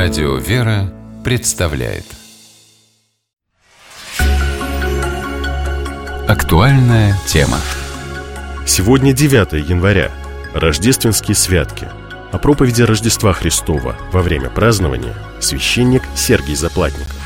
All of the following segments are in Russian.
Радио «Вера» представляет актуальная тема. Сегодня 9 января, рождественские святки. О проповеди Рождества Христова во время празднования священник Сергий Заплатников.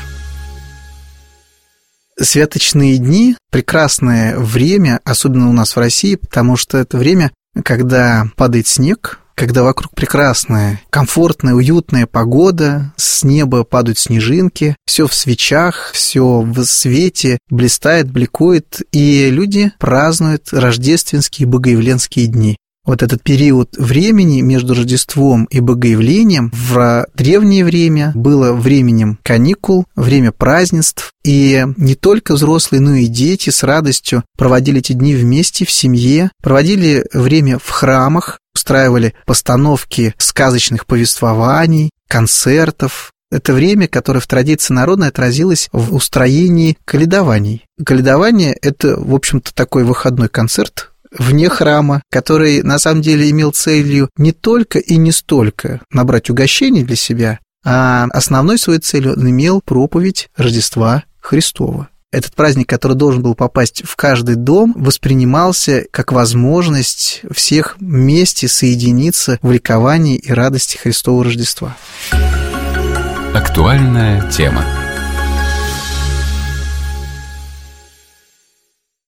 Святочные дни – прекрасное время, особенно у нас в России, потому что это время, когда падает снег, когда вокруг прекрасная, комфортная, уютная погода, с неба падают снежинки, все в свечах, все в свете, блистает, бликует, и люди празднуют рождественские и богоявленские дни. Вот этот период времени между Рождеством и Богоявлением в древнее время было временем каникул, время празднеств, и не только взрослые, но и дети с радостью проводили эти дни вместе в семье, проводили время в храмах, устраивали постановки сказочных повествований, концертов. Это время, которое в традиции народной отразилось в устроении коледований. Коледование – это, в общем-то, такой выходной концерт вне храма, который на самом деле имел целью не только и не столько набрать угощений для себя, а основной своей целью он имел проповедь Рождества Христова. Этот праздник, который должен был попасть в каждый дом, воспринимался как возможность всех вместе соединиться в ликовании и радости Христового Рождества. Актуальная тема.